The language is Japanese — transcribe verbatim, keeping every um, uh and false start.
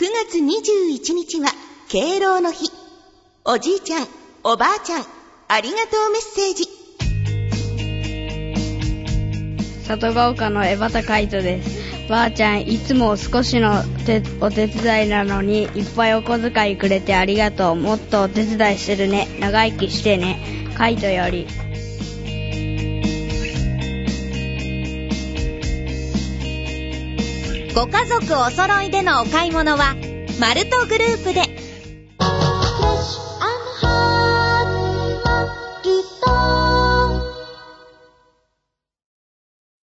くがつにじゅういちにちは敬老の日。おじいちゃん、おばあちゃん、ありがとうメッセージ。 里が丘の江端海人です。ばあちゃん、いつも少しのてお手伝いなのにいっぱいお小遣いくれてありがとう。もっとお手伝いするね。長生きしてね。海人より。 ご家族お揃いでのお買い物はマルトグループで。